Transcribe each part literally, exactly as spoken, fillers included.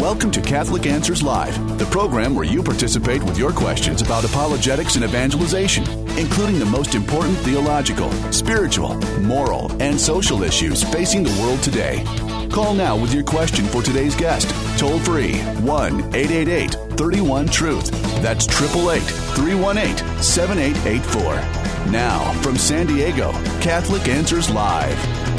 Welcome to Catholic Answers Live, the program where you participate with your questions about apologetics and evangelization, including the most important theological, spiritual, moral, and social issues facing the world today. Call now with your question for today's guest. Toll free, one eight eight eight, three one, truth. That's eight eight eight, three one eight, seven eight eight four. Now, from San Diego, Catholic Answers Live.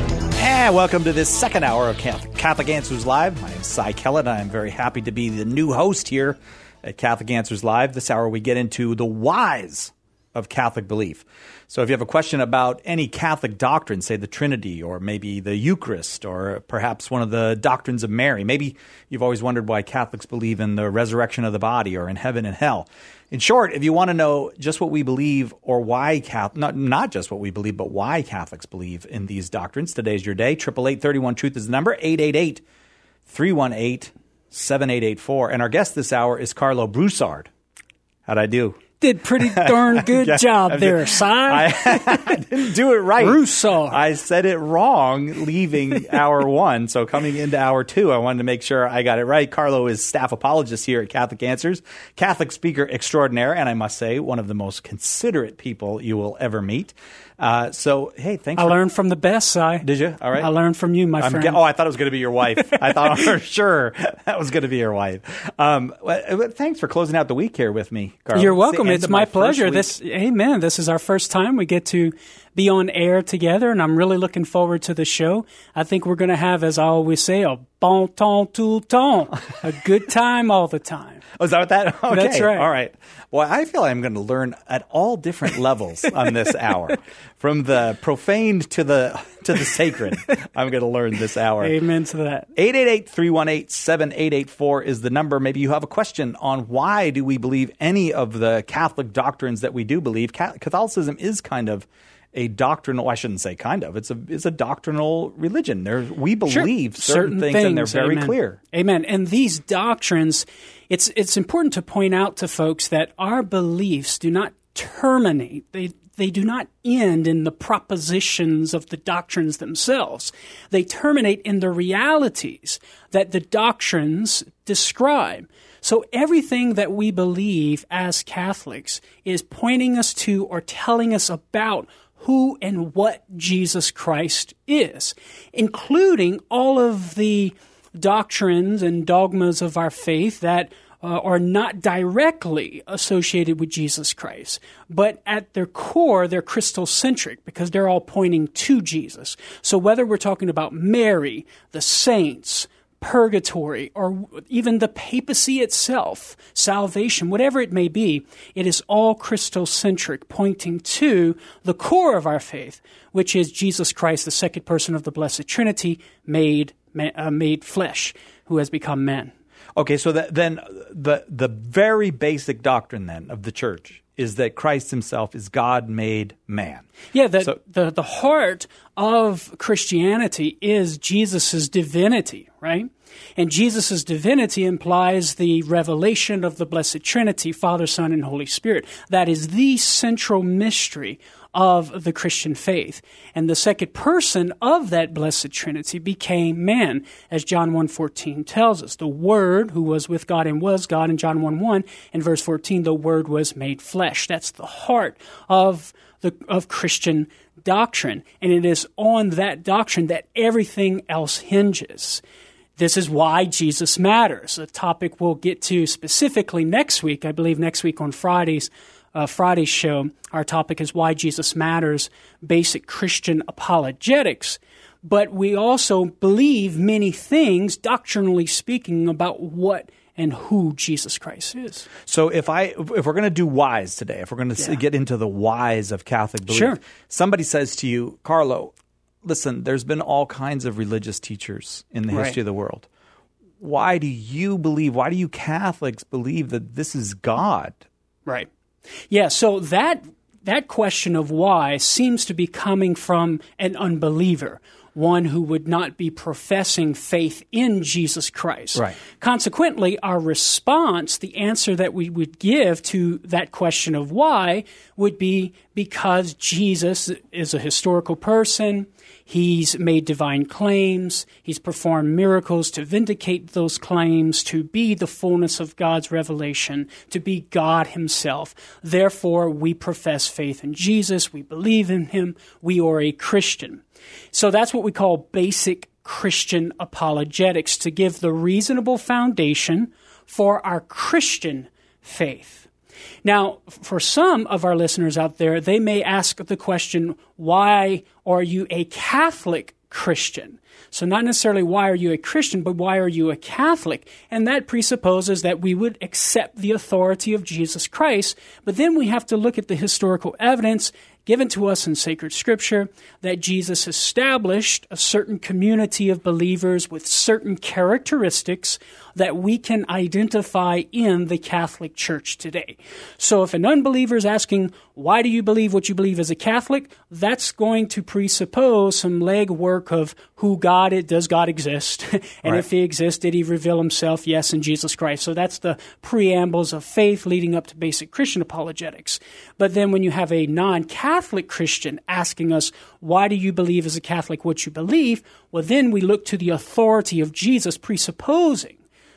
And welcome to this second hour of Catholic Answers Live. My name is Cy Kellett. I'm very happy to be the new host here at Catholic Answers Live. This hour we get into the whys of Catholic belief. So if you have a question about any Catholic doctrine, say the Trinity or maybe the Eucharist or perhaps one of the doctrines of Mary, maybe you've always wondered why Catholics believe in the resurrection of the body or in heaven and hell. In short, if you want to know just what we believe or why Catholic, not, not just what we believe, but why Catholics believe in these doctrines, today's your day. eight eight eight, three one, truth is the number, eight eight eight, three one eight, seven eight eight four. And our guest this hour is Carlo Broussard. How'd I do? Did pretty darn good yeah, job there, Si. I, I didn't do it right. Broussard. I said it wrong leaving hour one. So coming into hour two, I wanted to make sure I got it right. Carlo is staff apologist here at Catholic Answers, Catholic speaker extraordinaire, and I must say, one of the most considerate people you will ever meet. Uh, so, hey, thanks. I for, learned from the best, Si. Did you? All right. I learned from you, my I'm friend. Ge- oh, I thought it was going to be your wife. I thought for sure that was going to be your wife. Um, well, thanks for closing out the week here with me, Carlo. You're welcome. It's, it's my, my pleasure. Week. This, amen. This is our first time we get to be on air together, and I'm really looking forward to the show. I think we're going to have, as I always say, a bon temps tout le temps, a good time all the time. Oh, is that what that? Okay. That's right. All right. Well, I feel I'm going to learn at all different levels on this hour, from the profane to the to the sacred. I'm going to learn this hour. Amen to that. eight eight eight, three one eight, seven eight eight four is the number. Maybe you have a question on why do we believe any of the Catholic doctrines that we do believe. Catholicism is kind of a doctrinal, I shouldn't say kind of, it's a it's a doctrinal religion. There, we believe sure. certain, certain things, things, and they're very Amen. clear. Amen. And these doctrines, it's it's important to point out to folks that our beliefs do not terminate. They they do not end in the propositions of the doctrines themselves. They terminate in the realities that the doctrines describe. So everything that we believe as Catholics is pointing us to or telling us about who and what Jesus Christ is, including all of the doctrines and dogmas of our faith that uh, are not directly associated with Jesus Christ, but at their core, they're Christocentric because they're all pointing to Jesus. So whether we're talking about Mary, the saints, purgatory, or even the papacy itself, salvation, whatever it may be, it is all Christocentric, pointing to the core of our faith, which is Jesus Christ, the second person of the Blessed Trinity, made uh, made flesh, who has become man. Okay, so that, then the the very basic doctrine then of the Church is that Christ himself is God made man. Yeah, the, so, the, the heart of Christianity is Jesus' divinity, right? And Jesus' divinity implies the revelation of the Blessed Trinity, Father, Son, and Holy Spirit. That is the central mystery of the Christian faith. And the second person of that Blessed Trinity became man, as John one fourteen tells us. The Word, who was with God and was God, in John one one, and verse fourteen, the Word was made flesh. That's the heart of the of Christian doctrine. And it is on that doctrine that everything else hinges. This is why Jesus matters, a topic we'll get to specifically next week. I believe next week on Friday's uh, Friday's show, our topic is why Jesus matters, basic Christian apologetics. But we also believe many things, doctrinally speaking, about what and who Jesus Christ is. So if I if we're going to do whys today, if we're going to yeah. get into the whys of Catholic belief, sure. somebody says to you, Carlo, listen, there's been all kinds of religious teachers in the right. history of the world. Why do you believe, why do you Catholics believe that this is God? Right. Yeah, so that that question of why seems to be coming from an unbeliever, one who would not be professing faith in Jesus Christ. Right. Consequently, our response, the answer that we would give to that question of why, would be because Jesus is a historical person. He's made divine claims. He's performed miracles to vindicate those claims, to be the fullness of God's revelation, to be God himself. Therefore, we profess faith in Jesus. We believe in him. We are a Christian. So that's what we call basic Christian apologetics, to give the reasonable foundation for our Christian faith. Now, for some of our listeners out there, they may ask the question, why are you a Catholic Christian? So not necessarily why are you a Christian, but why are you a Catholic? And that presupposes that we would accept the authority of Jesus Christ. But then we have to look at the historical evidence given to us in sacred scripture that Jesus established a certain community of believers with certain characteristics that we can identify in the Catholic Church today. So if an unbeliever is asking, why do you believe what you believe as a Catholic? That's going to presuppose some legwork of who God is. Does God exist? And right. If he exists, did he reveal himself? Yes, in Jesus Christ. So that's the preambles of faith leading up to basic Christian apologetics. But then when you have a non-Catholic Christian asking us, why do you believe as a Catholic what you believe? Well, then we look to the authority of Jesus, presupposing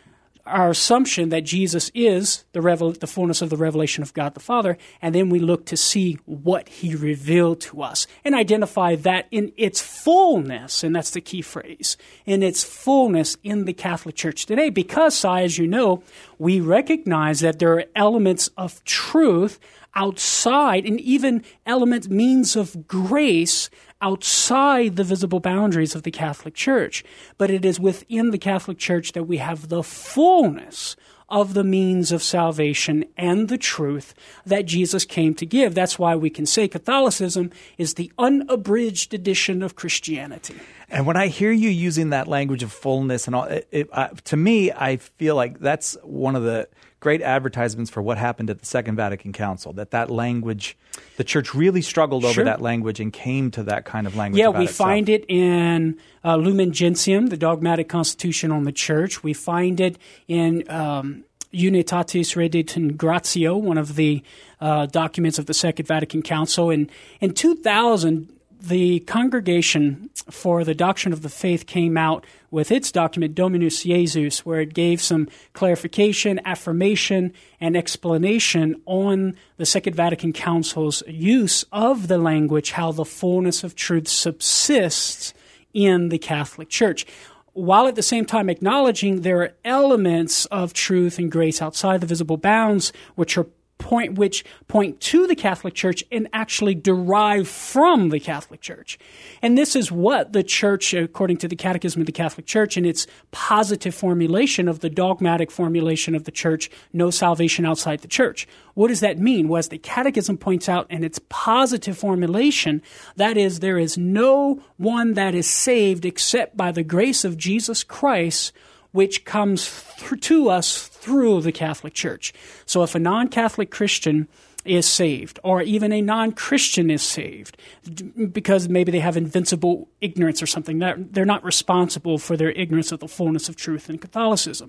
our assumption that Jesus is the revel- the fullness of the revelation of God the Father, and then we look to see what he revealed to us and identify that in its fullness, and that's the key phrase, in its fullness in the Catholic Church today. Because, Si, as you know, we recognize that there are elements of truth outside, and even elements, means of grace outside the visible boundaries of the Catholic Church. But it is within the Catholic Church that we have the fullness of the means of salvation and the truth that Jesus came to give. That's why we can say Catholicism is the unabridged edition of Christianity. And when I hear you using that language of fullness and all, it, it, uh, to me, I feel like that's one of the great advertisements for what happened at the Second Vatican Council, that that language, the church really struggled over Sure. that language and came to that kind of language Yeah, about we itself. find it in uh, Lumen Gentium, the dogmatic constitution on the church. We find it in um, Unitatis Redemption Gratio, one of the uh, documents of the Second Vatican Council. And in two thousand, the Congregation for the Doctrine of the Faith came out with its document, Dominus Jesus, where it gave some clarification, affirmation, and explanation on the Second Vatican Council's use of the language, how the fullness of truth subsists in the Catholic Church, while at the same time acknowledging there are elements of truth and grace outside the visible bounds, which are point which point to the Catholic Church and actually derive from the Catholic Church. And this is what the Church, according to the Catechism of the Catholic Church, in its positive formulation of the dogmatic formulation of the Church, no salvation outside the Church. What does that mean? Well, as the Catechism points out in its positive formulation, that is, there is no one that is saved except by the grace of Jesus Christ, which comes th- to us through the Catholic Church. So if a non-Catholic Christian is saved, or even a non-Christian is saved, d- because maybe they have invincible ignorance or something, that they're not responsible for their ignorance of the fullness of truth in Catholicism.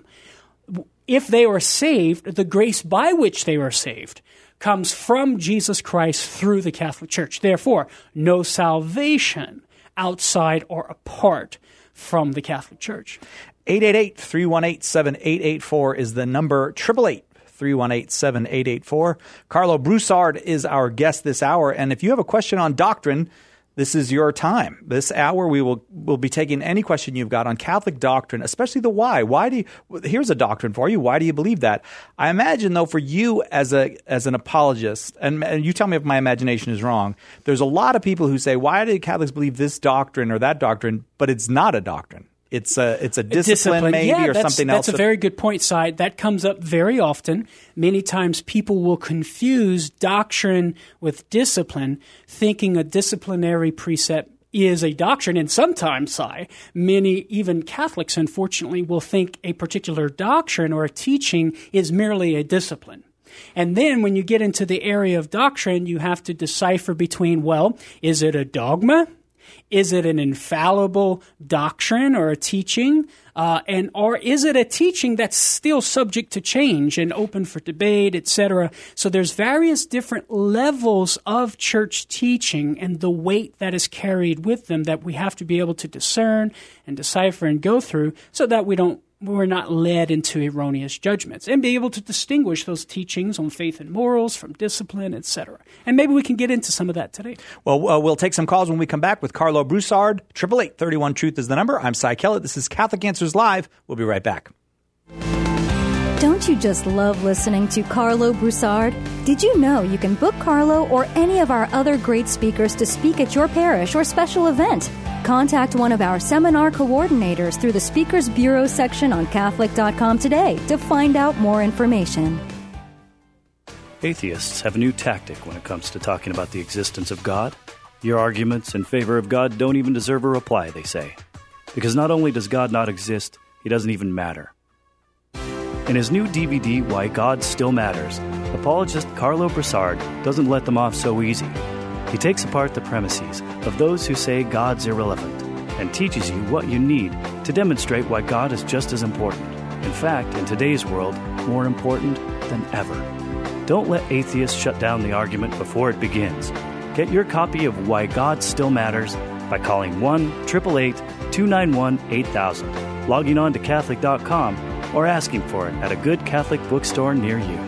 If they are saved, the grace by which they are saved comes from Jesus Christ through the Catholic Church. Therefore, no salvation outside or apart from the Catholic Church. eight eight eight, three one eight, seven eight eight four is the number, eight eight eight, three one eight, seven eight eight four. Carlo Broussard is our guest this hour, and if you have a question on doctrine, this is your time. This hour we will will be taking any question you've got on Catholic doctrine, especially the why. Why do you, here's a doctrine for you. Why do you believe that? I imagine, though, for you as a as an apologist, and, and you tell me if my imagination is wrong, there's a lot of people who say, why do Catholics believe this doctrine or that doctrine, but it's not a doctrine? It's a it's a discipline, discipline. maybe, yeah, or that's, something that's else. That's a very good point, Si. That comes up very often. Many times people will confuse doctrine with discipline, thinking a disciplinary precept is a doctrine. And sometimes, Si, many, even Catholics, unfortunately, will think a particular doctrine or a teaching is merely a discipline. And then when you get into the area of doctrine, you have to decipher between, well, is it a dogma? Is it an infallible doctrine or a teaching? Uh, and or is it a teaching that's still subject to change and open for debate, et cetera? So there's various different levels of church teaching and the weight that is carried with them that we have to be able to discern and decipher and go through so that we don't we're not led into erroneous judgments, and be able to distinguish those teachings on faith and morals from discipline, et cetera. And maybe we can get into some of that today. Well, uh, we'll take some calls when we come back with Carlo Broussard. eight eight eight, three one, truth is the number. I'm Cy Kellett. This is Catholic Answers Live. We'll be right back. Don't you just love listening to Carlo Broussard? Did you know you can book Carlo or any of our other great speakers to speak at your parish or special event? Contact one of our seminar coordinators through the Speakers Bureau section on Catholic dot com today to find out more information. Atheists have a new tactic when it comes to talking about the existence of God. Your arguments in favor of God don't even deserve a reply, they say. Because not only does God not exist, he doesn't even matter. In his new D V D, Why God Still Matters, apologist Carlo Broussard doesn't let them off so easy. He takes apart the premises of those who say God's irrelevant and teaches you what you need to demonstrate why God is just as important. In fact, in today's world, more important than ever. Don't let atheists shut down the argument before it begins. Get your copy of Why God Still Matters by calling one eight eight eight, two nine one, eight thousand, logging on to Catholic dot com, or asking for it at a good Catholic bookstore near you.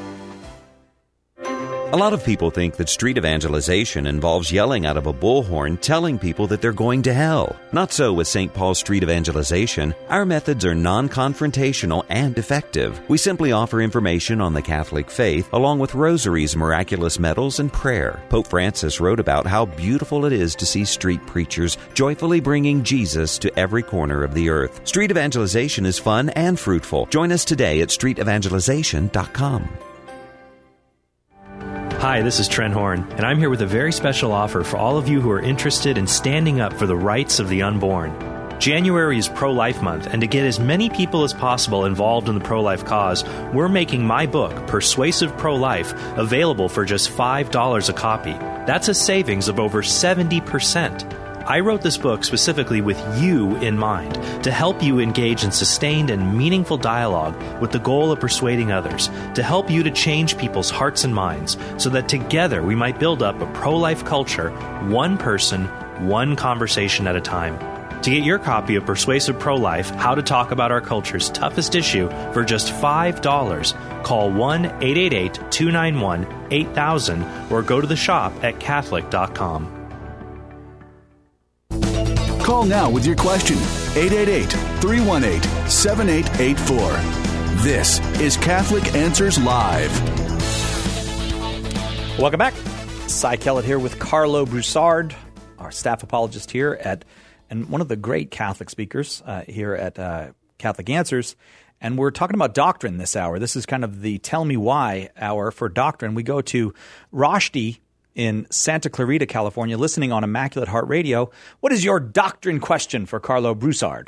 A lot of people think that street evangelization involves yelling out of a bullhorn telling people that they're going to hell. Not so with Saint Paul's Street Evangelization. Our methods are non-confrontational and effective. We simply offer information on the Catholic faith along with rosaries, miraculous medals, and prayer. Pope Francis wrote about how beautiful it is to see street preachers joyfully bringing Jesus to every corner of the earth. Street evangelization is fun and fruitful. Join us today at street evangelization dot com. Hi, this is Trent Horn, and I'm here with a very special offer for all of you who are interested in standing up for the rights of the unborn. January is Pro-Life Month, and to get as many people as possible involved in the pro-life cause, we're making my book, Persuasive Pro-Life, available for just five dollars a copy. That's a savings of over seventy percent. I wrote this book specifically with you in mind, to help you engage in sustained and meaningful dialogue with the goal of persuading others, to help you to change people's hearts and minds, so that together we might build up a pro-life culture, one person, one conversation at a time. To get your copy of Persuasive Pro-Life, How to Talk About Our Culture's Toughest Issue, for just five dollars, call one eight eight eight, two nine one, eight thousand or go to the shop at Catholic dot com. Call now with your question, eight eight eight, three one eight, seven eight eight four. This is Catholic Answers Live. Welcome back. Cy Kellett here with Carlo Broussard, our staff apologist here at, and one of the great Catholic speakers uh, here at uh, Catholic Answers. And we're talking about doctrine this hour. This is kind of the Tell Me Why hour for doctrine. We go to Roshdi in Santa Clarita, California, listening on Immaculate Heart Radio. What is your doctrine question for Carlo Broussard?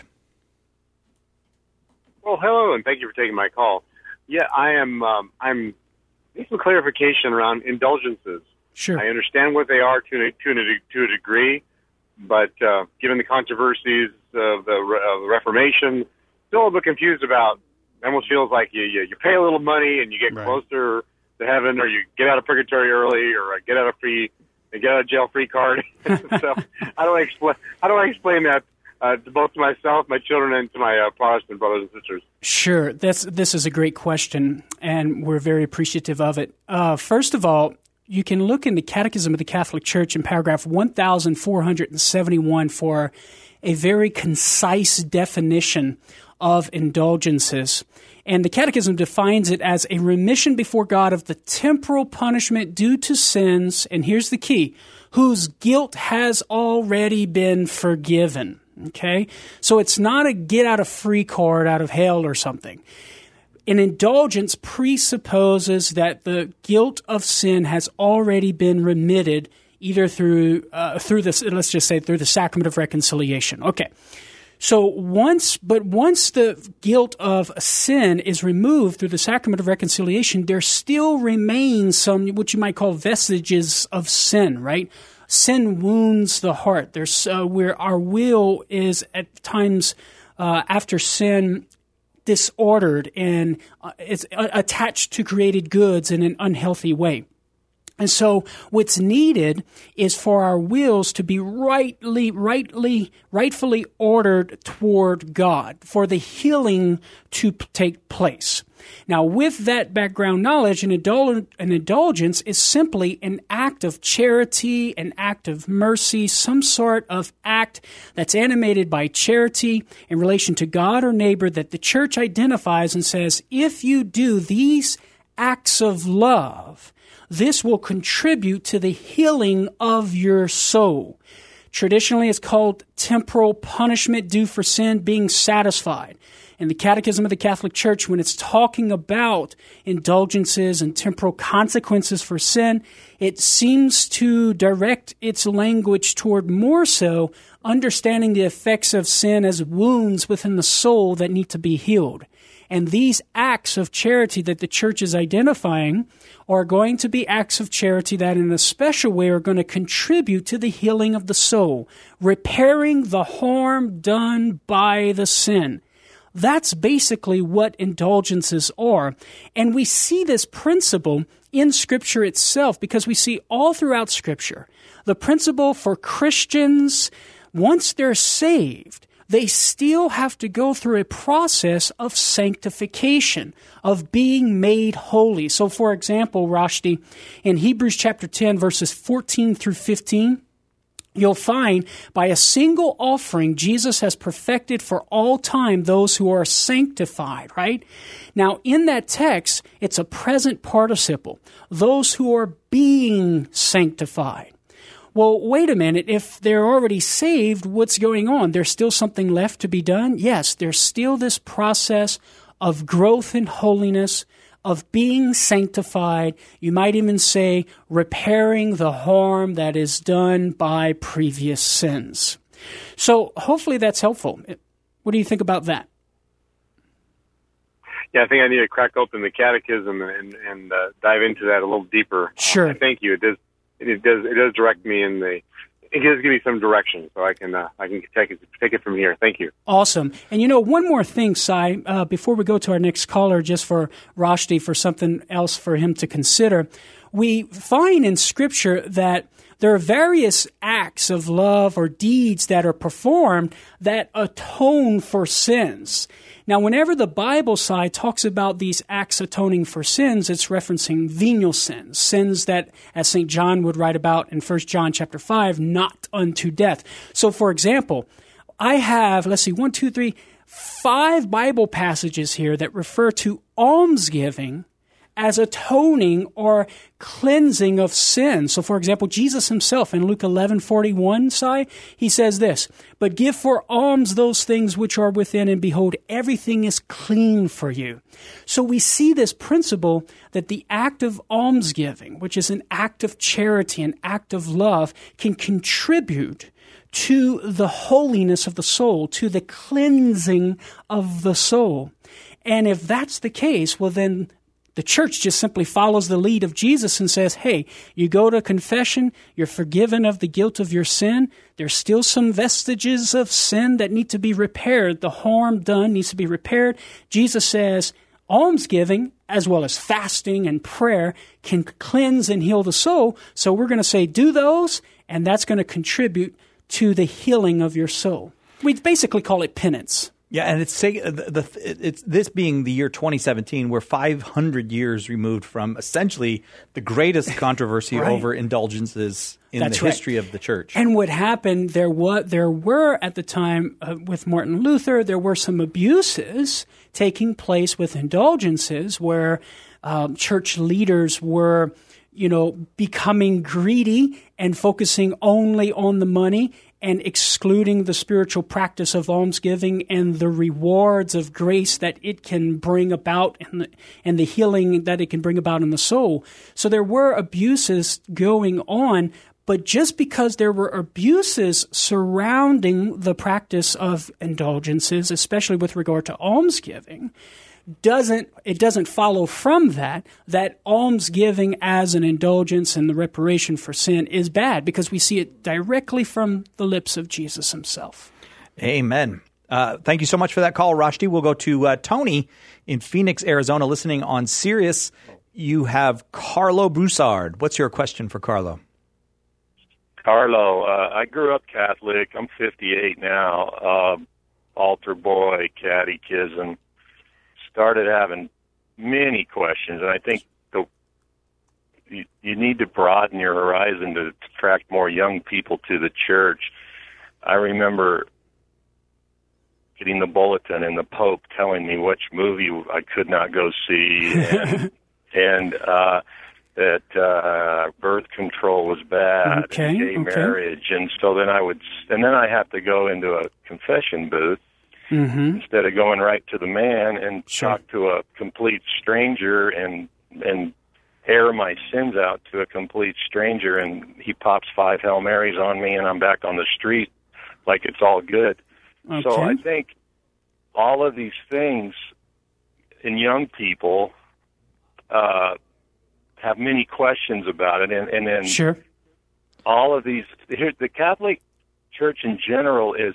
Well, hello, and thank you for taking my call. Yeah, I am. Um, I'm need some clarification around indulgences. Sure. I understand what they are to a, to a, to a degree, but uh, given the controversies of the, of the Reformation, still a bit confused about. It almost feels like you, you you pay a little money and you get Right. closer to heaven, or you get out of purgatory early, or get out of free, get out of jail free card. So how do I explain? How do I explain that uh, to both to myself, my children, and to my uh, Protestant brothers and sisters? Sure. That's, this is a great question, and we're very appreciative of it. Uh, first of all, you can look in the Catechism of the Catholic Church in paragraph one thousand four hundred seventy-one for a very concise definition of indulgences. And the Catechism defines it as a remission before God of the temporal punishment due to sins, and here's the key, whose guilt has already been forgiven. Okay? So it's not a get-out-of-free card out of hell or something. An indulgence presupposes that the guilt of sin has already been remitted either through, uh, through this, let's just say through the sacrament of reconciliation. Okay. So once, but once the guilt of sin is removed through the sacrament of reconciliation, there still remains some, what you might call vestiges of sin, right? sin wounds the heart. There's uh, where our will is at times uh, after sin disordered and uh, it's uh, attached to created goods in an unhealthy way. And so what's needed is for our wills to be rightly, rightly, rightfully ordered toward God, for the healing to p- take place. Now, with that background knowledge, an, indul- an indulgence is simply an act of charity, an act of mercy, some sort of act that's animated by charity in relation to God or neighbor that the church identifies and says, if you do these acts of love, this will contribute to the healing of your soul. Traditionally, it's called temporal punishment due for sin being satisfied. In the Catechism of the Catholic Church, when it's talking about indulgences and temporal consequences for sin, it seems to direct its language toward more so understanding the effects of sin as wounds within the soul that need to be healed. And these acts of charity that the church is identifying are going to be acts of charity that in a special way are going to contribute to the healing of the soul, repairing the harm done by the sin. That's basically what indulgences are. And we see this principle in Scripture itself because we see all throughout Scripture the principle for Christians, once they're saved, they still have to go through a process of sanctification, of being made holy. So, for example, Rashti, in Hebrews chapter ten, verses fourteen through fifteen, you'll find by a single offering, Jesus has perfected for all time those who are sanctified, right? Now, in that text, it's a present participle, those who are being sanctified. Well, wait a minute. If they're already saved, what's going on? There's still something left to be done? Yes, there's still this process of growth in holiness, of being sanctified. You might even say repairing the harm that is done by previous sins. So hopefully that's helpful. What do you think about that? Yeah, I think I need to crack open the catechism and, and uh, dive into that a little deeper. Sure. Uh, thank you. It does. It does. It does direct me in the. It does give me some direction, so I can. Uh, I can take it. Take it from here. Thank you. Awesome. And you know, one more thing, Sai, uh, before we go to our next caller, just for Rashti, for something else for him to consider, we find in Scripture that there are various acts of love or deeds that are performed that atone for sins. Now, whenever the Bible side talks about these acts atoning for sins, it's referencing venial sins, sins that, as Saint John would write about in First John chapter five, not unto death. So, for example, I have, let's see, one, two, three, five Bible passages here that refer to almsgiving as atoning or cleansing of sin. So, for example, Jesus himself in Luke eleven forty-one, Sai, he says this, "But give for alms those things which are within, and behold, everything is clean for you." So we see this principle that the act of almsgiving, which is an act of charity, an act of love, can contribute to the holiness of the soul, to the cleansing of the soul. And if that's the case, well then the church just simply follows the lead of Jesus and says, hey, you go to confession, you're forgiven of the guilt of your sin. There's still some vestiges of sin that need to be repaired. The harm done needs to be repaired. Jesus says almsgiving, as well as fasting and prayer, can cleanse and heal the soul. So we're going to say do those, and that's going to contribute to the healing of your soul. We basically call it penance. Yeah, and it's the, the it's this being the year twenty seventeen, we're five hundred years removed from essentially the greatest controversy right. over indulgences in That's the right. history of the church. And what happened, there was, there were at the time uh, with Martin Luther, there were some abuses taking place with indulgences where um, church leaders were, you know, becoming greedy and focusing only on the money and excluding the spiritual practice of almsgiving and the rewards of grace that it can bring about and the, and the healing that it can bring about in the soul. So there were abuses going on, but just because there were abuses surrounding the practice of indulgences, especially with regard to almsgiving, doesn't it doesn't follow from that that almsgiving as an indulgence and the reparation for sin is bad, because we see it directly from the lips of Jesus himself. Amen. Uh, thank you so much for that call, Rashti. We'll go to uh, Tony in Phoenix, Arizona, listening on Sirius. You have Carlo Broussard. What's your question for Carlo? Carlo, uh, I grew up Catholic. I'm fifty-eight now. Uh, altar boy, catechism. Started having many questions, and I think the, you, you need to broaden your horizon to attract more young people to the church. I remember getting the bulletin and the Pope telling me which movie I could not go see, and, and uh, that uh, birth control was bad, okay, and gay okay. marriage, and so then I would, and then I have to go into a confession booth. Mm-hmm. Instead of going right to the man and sure. talk to a complete stranger and and air my sins out to a complete stranger, and he pops five Hail Marys on me and I'm back on the street like it's all good. Okay. So I think all of these things in young people uh, have many questions about it, and, and then sure. all of these, here, the Catholic Church in general is,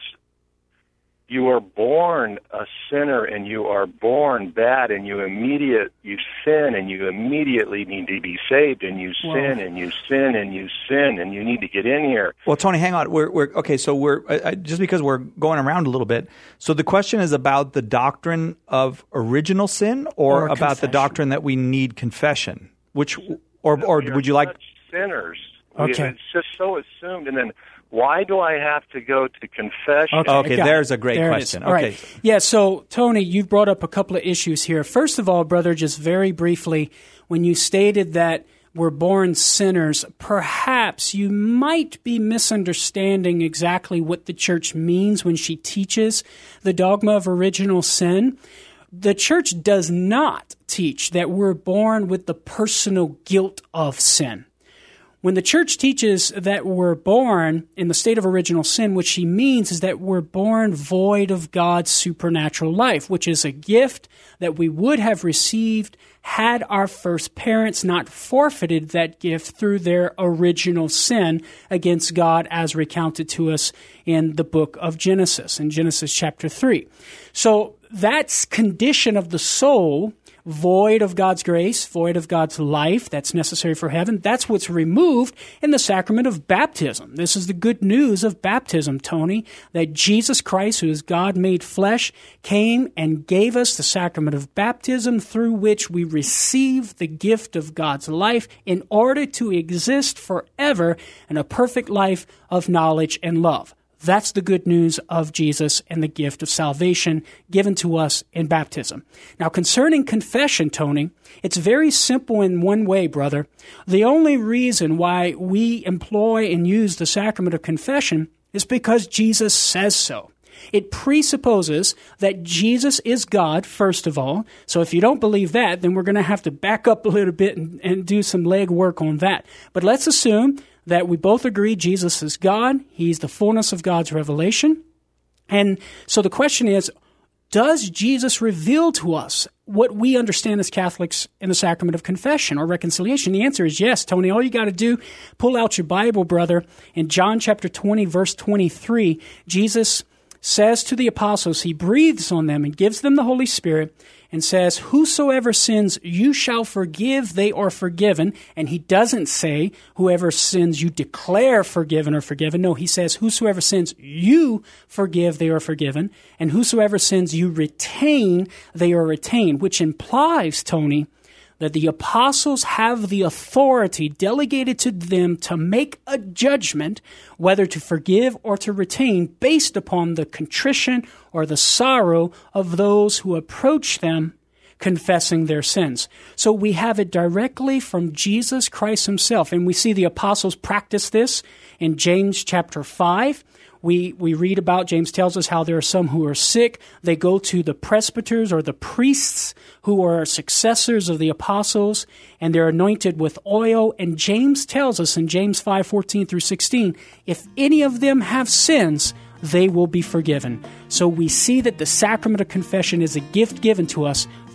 you are born a sinner, and you are born bad, and you immediate you sin, and you immediately need to be saved, and you Whoa. sin, and you sin, and you sin, and you need to get in here. Well, Tony, hang on. We're, we're okay. So we're uh, just because we're going around a little bit. So the question is about the doctrine of original sin, or, Or about confession. the doctrine that we need confession. Which, or or We are would you like? such sinners? We- Okay. It's just so assumed, and then. Why do I have to go to confession? Okay, I got there's it. a great There it question. is. All Okay. right. Yeah, so, Tony, you've brought up a couple of issues here. First of all, brother, just very briefly, when you stated that we're born sinners, perhaps you might be misunderstanding exactly what the church means when she teaches the dogma of original sin. The church does not teach that we're born with the personal guilt of sin. When the church teaches that we're born in the state of original sin, what she means is that we're born void of God's supernatural life, which is a gift that we would have received had our first parents not forfeited that gift through their original sin against God, as recounted to us in the book of Genesis, in Genesis chapter three. So that's condition of the soul, void of God's grace, void of God's life that's necessary for heaven. That's what's removed in the sacrament of baptism. This is the good news of baptism, Tony, that Jesus Christ, who is God made flesh, came and gave us the sacrament of baptism, through which we receive the gift of God's life in order to exist forever in a perfect life of knowledge and love. That's the good news of Jesus and the gift of salvation given to us in baptism. Now, concerning confession, Tony, it's very simple in one way, brother. The only reason why we employ and use the sacrament of confession is because Jesus says so. It presupposes that Jesus is God, first of all. So if you don't believe that, then we're going to have to back up a little bit and, and do some legwork on that. But let's assume that we both agree Jesus is God. He's the fullness of God's revelation. And so the question is, does Jesus reveal to us what we understand as Catholics in the sacrament of confession or reconciliation? The answer is yes, Tony. All you got to do, pull out your Bible, brother. In John chapter twenty, verse twenty-three, Jesus says to the apostles, he breathes on them and gives them the Holy Spirit and says, whosoever sins you shall forgive, they are forgiven. And he doesn't say, whoever sins you declare forgiven or forgiven. No, he says, whosoever sins you forgive, they are forgiven. And whosoever sins you retain, they are retained, which implies, Tony, that the apostles have the authority delegated to them to make a judgment whether to forgive or to retain based upon the contrition or the sorrow of those who approach them confessing their sins. So we have it directly from Jesus Christ himself. And we see the apostles practice this in James chapter five. We we read about, James tells us how there are some who are sick. They go to the presbyters or the priests who are successors of the apostles, and they're anointed with oil. And James tells us in James five, fourteen through sixteen, if any of them have sins, they will be forgiven. So we see that the sacrament of confession is a gift given to us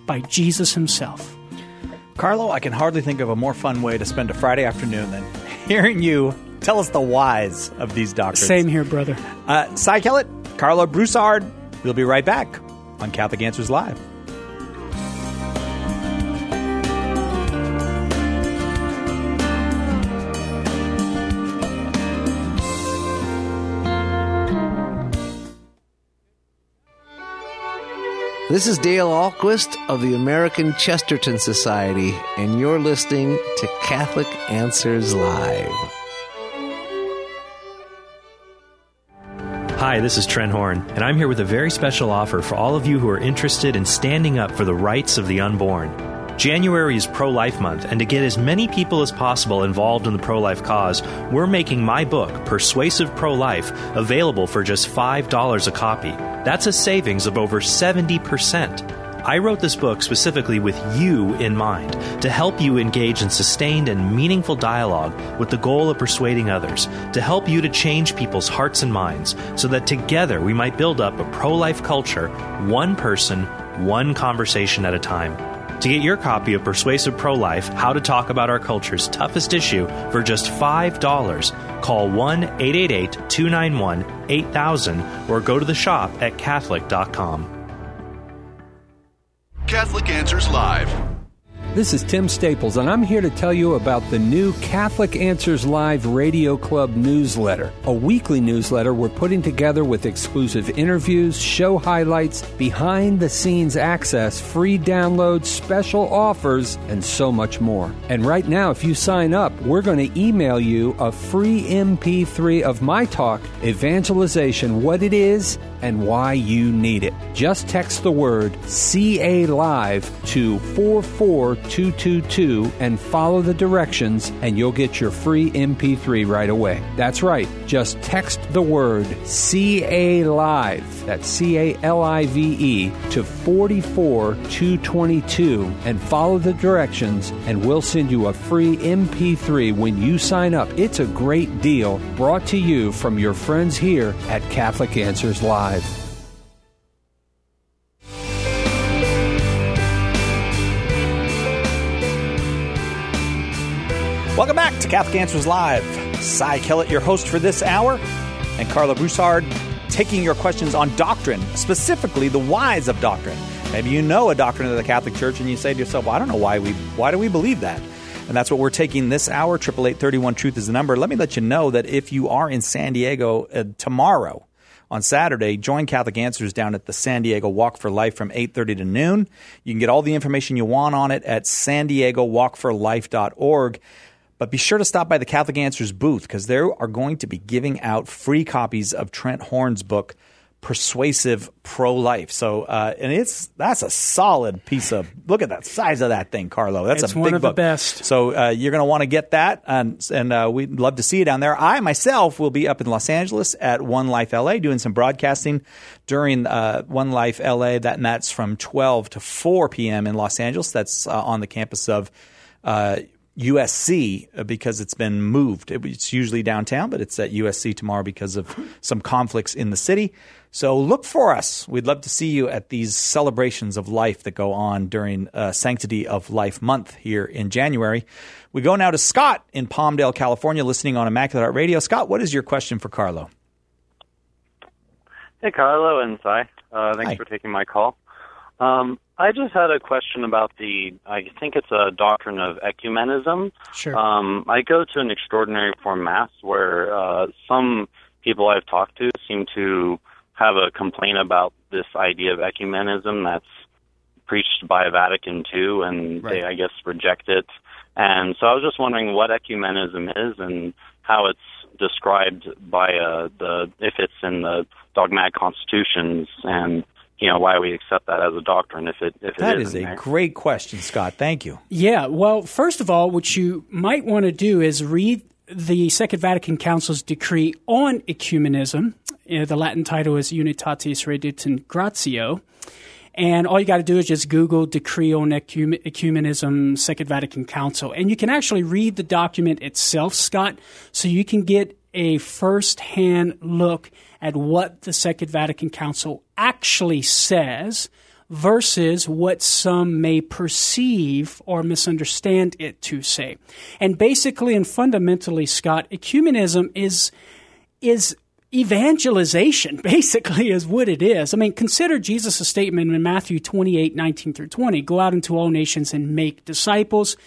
by Jesus himself. Carlo, I can hardly think of a more fun way to spend a Friday afternoon than hearing you tell us the whys of these doctrines. Same here, brother. Uh, Cy Kellett, Carlo Broussard. We'll be right back on Catholic Answers Live. This is Dale Ahlquist of the American Chesterton Society, and you're listening to Catholic Answers Live. Hi, this is Trent Horn, and I'm here with a very special offer for all of you who are interested in standing up for the rights of the unborn. January is Pro-Life Month, and to get as many people as possible involved in the pro-life cause, we're making my book, Persuasive Pro-Life, available for just five dollars a copy. That's a savings of over seventy percent. I wrote this book specifically with you in mind, to help you engage in sustained and meaningful dialogue with the goal of persuading others, to help you to change people's hearts and minds, so that together we might build up a pro-life culture, one person, one conversation at a time. To get your copy of Persuasive Pro-Life, How to Talk About Our Culture's Toughest Issue for just five dollars, call one eight eight eight, two nine one, eight thousand or go to the shop at catholic dot com. Catholic Answers Live. This is Tim Staples, and I'm here to tell you about the new Catholic Answers Live Radio Club newsletter, a weekly newsletter we're putting together with exclusive interviews, show highlights, behind-the-scenes access, free downloads, special offers, and so much more. And right now, if you sign up, we're going to email you a free M P three of my talk, Evangelization, what it is and why you need it. Just text the word C A Live to four four two two two and follow the directions, and you'll get your free M P three right away. That's right. Just text the word C A Live, that's C A L I V E, to four four two two two and follow the directions, and we'll send you a free M P three when you sign up. It's a great deal, brought to you from your friends here at Catholic Answers Live. Welcome back to Catholic Answers Live. Cy Kellett, your host for this hour, and Carlo Broussard taking your questions on doctrine, specifically the whys of doctrine. Maybe you know a doctrine of the Catholic Church and you say to yourself, well, I don't know why we, why do we believe that? And that's what we're taking this hour. eight eight eight, three one, truth is the number. Let me let you know that if you are in San Diego uh, tomorrow, on Saturday, join Catholic Answers down at the San Diego Walk for Life from eight thirty to noon. You can get all the information you want on it at san diego walk for life dot org. But be sure to stop by the Catholic Answers booth, because they are going to be giving out free copies of Trent Horn's book, Persuasive Pro-Life. So, uh, and it's that's a solid piece of – look at that size of that thing, Carlo. That's it's a big one of book. the best. So uh, you're going to want to get that, and, and uh, we'd love to see you down there. I myself will be up in Los Angeles at One Life L A doing some broadcasting during uh, One Life L A. That, and that's from twelve to four p.m. in Los Angeles. That's uh, on the campus of uh, – U S C, because it's been moved. It's usually downtown, but it's at U S C tomorrow because of some conflicts in the city. So look for us. We'd love to see you at these celebrations of life that go on during uh, Sanctity of Life Month here in January. We go now to Scott in Palmdale, California, listening on Immaculate Heart Radio. Scott, what is your question for Carlo? Hey, Carlo and Cy. Uh, thanks Hi. for taking my call. Um, I just had a question about the, I think it's a doctrine of ecumenism. Sure. Um, I go to an extraordinary form Mass where uh, some people I've talked to seem to have a complaint about this idea of ecumenism that's preached by Vatican two, and Right. they, I guess, reject it. And so I was just wondering what ecumenism is and how it's described by uh, the, if it's in the dogmatic constitutions, and you know, why we accept that as a doctrine if it if That it is isn't a there. great question, Scott. Thank you. Yeah, well, first of all, what you might want to do is read the Second Vatican Council's decree on ecumenism. Uh, the Latin title is Unitatis Redemptum Gratio. And all you got to do is just Google Decree on Ecum- Ecumenism, Second Vatican Council. And you can actually read the document itself, Scott, so you can get a first-hand look at what the Second Vatican Council actually says versus what some may perceive or misunderstand it to say. And basically and fundamentally, Scott, ecumenism is is evangelization, basically, is what it is. I mean, consider Jesus' statement in Matthew twenty-eight, nineteen through twenty, go out into all nations and make disciples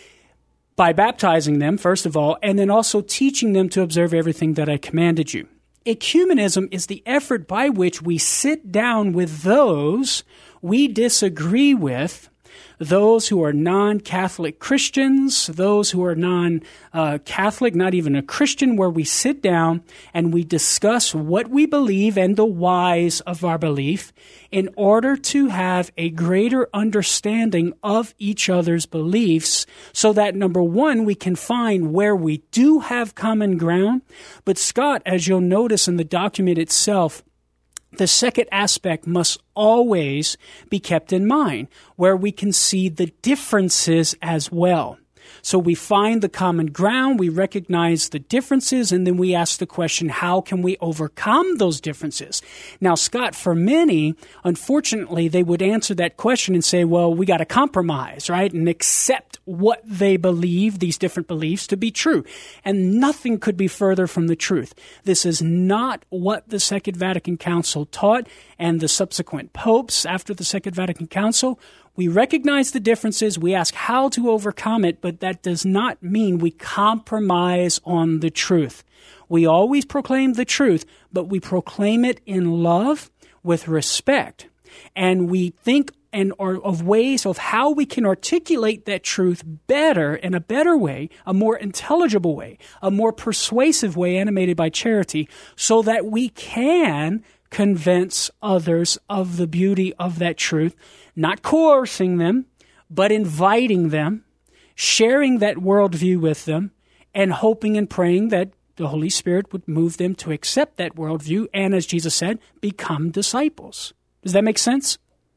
by baptizing them, first of all, and then also teaching them to observe everything that I commanded you. Ecumenism is the effort by which we sit down with those we disagree with, those who are non-Catholic Christians, those who are non-Catholic, not even a Christian, where we sit down and we discuss what we believe and the whys of our belief in order to have a greater understanding of each other's beliefs so that, number one, we can find where we do have common ground. But Scott, as you'll notice in the document itself, the second aspect must always be kept in mind, where we can see the differences as well. So we find the common ground, we recognize the differences, and then we ask the question, how can we overcome those differences? Now, Scott, for many, unfortunately, they would answer that question and say, well, we got to compromise, right, and accept what they believe, these different beliefs, to be true. And nothing could be further from the truth. This is not what the Second Vatican Council taught, and the subsequent popes after the Second Vatican Council. We recognize the differences, we ask how to overcome it, but that does not mean we compromise on the truth. We always proclaim the truth, but we proclaim it in love, with respect, and we think and or of ways of how we can articulate that truth better, in a better way, a more intelligible way, a more persuasive way, animated by charity, so that we can convince others of the beauty of that truth, not coercing them, but inviting them, sharing that worldview with them, and hoping and praying that the Holy Spirit would move them to accept that worldview and, as Jesus said, become disciples. Does that make sense?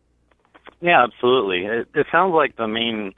Yeah, absolutely. It, it sounds like the main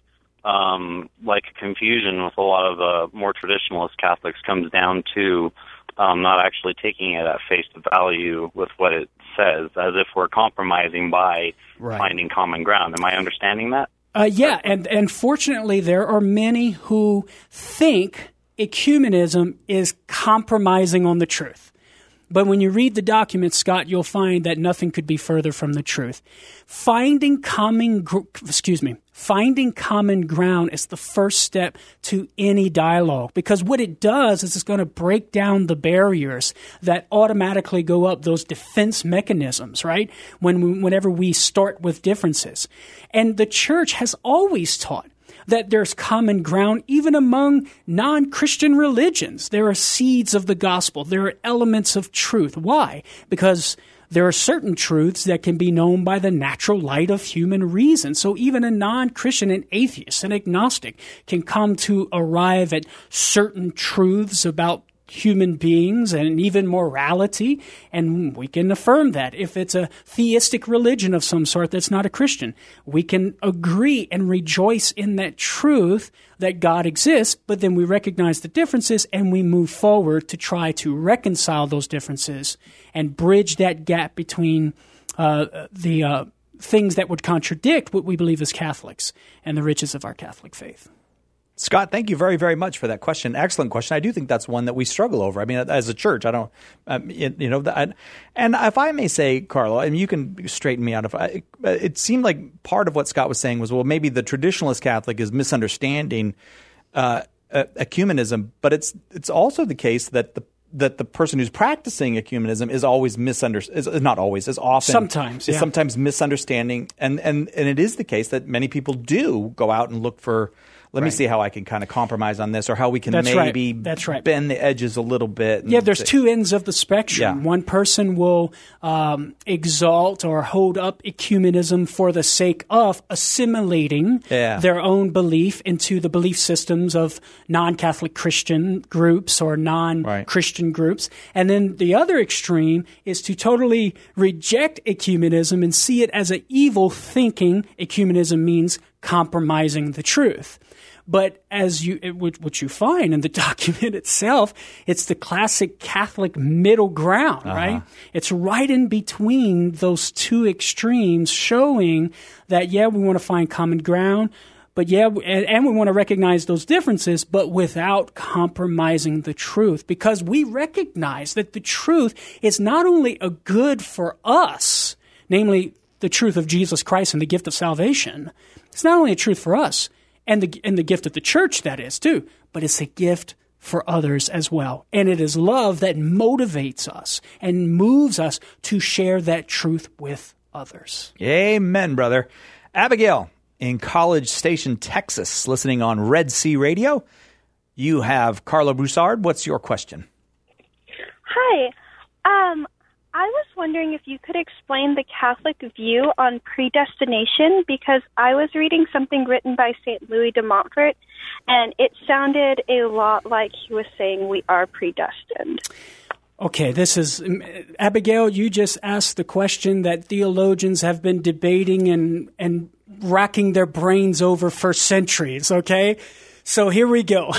um, like confusion with a lot of uh, more traditionalist Catholics comes down to Um, not actually taking it at face value with what it says, as if we're compromising by right. finding common ground. Am I understanding that? Uh, yeah, and, and fortunately there are many who think ecumenism is compromising on the truth. But when you read the document, Scott, you'll find that nothing could be further from the truth. Finding common, gr- excuse me, finding common ground is the first step to any dialogue, because what it does is it's going to break down the barriers that automatically go up, those defense mechanisms, right? When we, whenever we start with differences. And the church has always taught that there's common ground even among non-Christian religions. There are seeds of the gospel. There are elements of truth. Why? Because there are certain truths that can be known by the natural light of human reason. So even a non-Christian, an atheist, an agnostic can come to arrive at certain truths about human beings and even morality, and we can affirm that. If it's a theistic religion of some sort that's not a Christian, we can agree and rejoice in that truth that God exists, but then we recognize the differences and we move forward to try to reconcile those differences and bridge that gap between uh, the uh, things that would contradict what we believe as Catholics and the riches of our Catholic faith. Scott, thank you very, very much for that question. Excellent question. I do think that's one that we struggle over. I mean, as a church, I don't, um, it, you know, I, and if I may say, Carlo, and you can straighten me out. If I, it seemed like part of what Scott was saying was, well, maybe the traditionalist Catholic is misunderstanding uh, ecumenism, but it's it's also the case that the that the person who's practicing ecumenism is always misunderstanding, is not always, is often. Sometimes, is yeah. sometimes misunderstanding. And, and, and it is the case that many people do go out and look for, let right. me see how I can kind of compromise on this, or how we can That's maybe right. That's right. bend the edges a little bit. Yeah, there's two ends of the spectrum. Yeah. One person will um, exalt or hold up ecumenism for the sake of assimilating yeah. their own belief into the belief systems of non-Catholic Christian groups or non-Christian right. groups. And then the other extreme is to totally reject ecumenism and see it as an evil thinking. Ecumenism means compromising the truth. But as you, it, what you find in the document itself, it's the classic Catholic middle ground, uh-huh. right? It's right in between those two extremes, showing that, yeah, we want to find common ground, but yeah, and, and we want to recognize those differences, but without compromising the truth, because we recognize that the truth is not only a good for us, namely the truth of Jesus Christ and the gift of salvation. It's not only a truth for us, and the and the gift of the church, that is, too, but it's a gift for others as well. And it is love that motivates us and moves us to share that truth with others. Amen, brother. Abigail, in College Station, Texas, listening on Red Sea Radio, you have Carlo Broussard. What's your question? Hi. Um, I was wondering if you could explain the Catholic view on predestination, because I was reading something written by Saint Louis de Montfort, and it sounded a lot like he was saying we are predestined. Okay, this is, Abigail, you just asked the question that theologians have been debating and, and racking their brains over for centuries, okay? So here we go.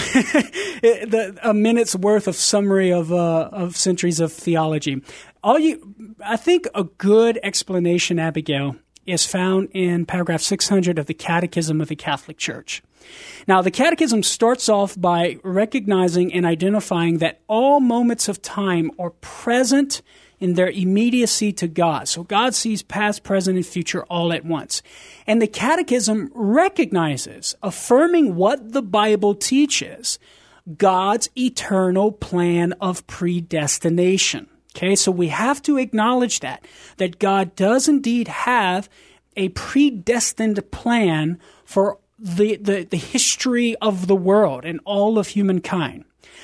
the, a minute's worth of summary of uh, of centuries of theology. All you, I think a good explanation, Abigail, is found in paragraph six hundred of the Catechism of the Catholic Church. Now, the Catechism starts off by recognizing and identifying that all moments of time are present in their immediacy to God. So God sees past, present, and future all at once. And the Catechism recognizes, affirming what the Bible teaches, God's eternal plan of predestination. Okay, so we have to acknowledge that, that God does indeed have a predestined plan for the, the, the history of the world and all of humankind.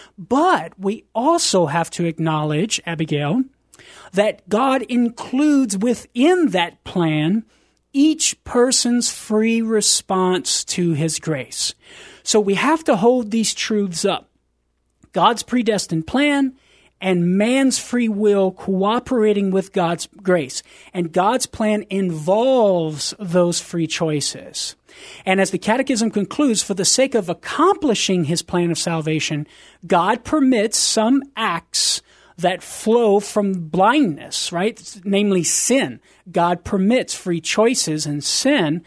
But we also have to acknowledge, Abigail, that God includes within that plan each person's free response to his grace. So we have to hold these truths up. God's predestined plan and man's free will cooperating with God's grace. And God's plan involves those free choices. And as the Catechism concludes, for the sake of accomplishing his plan of salvation, God permits some acts that flow from blindness, right? Namely sin. God permits free choices and sin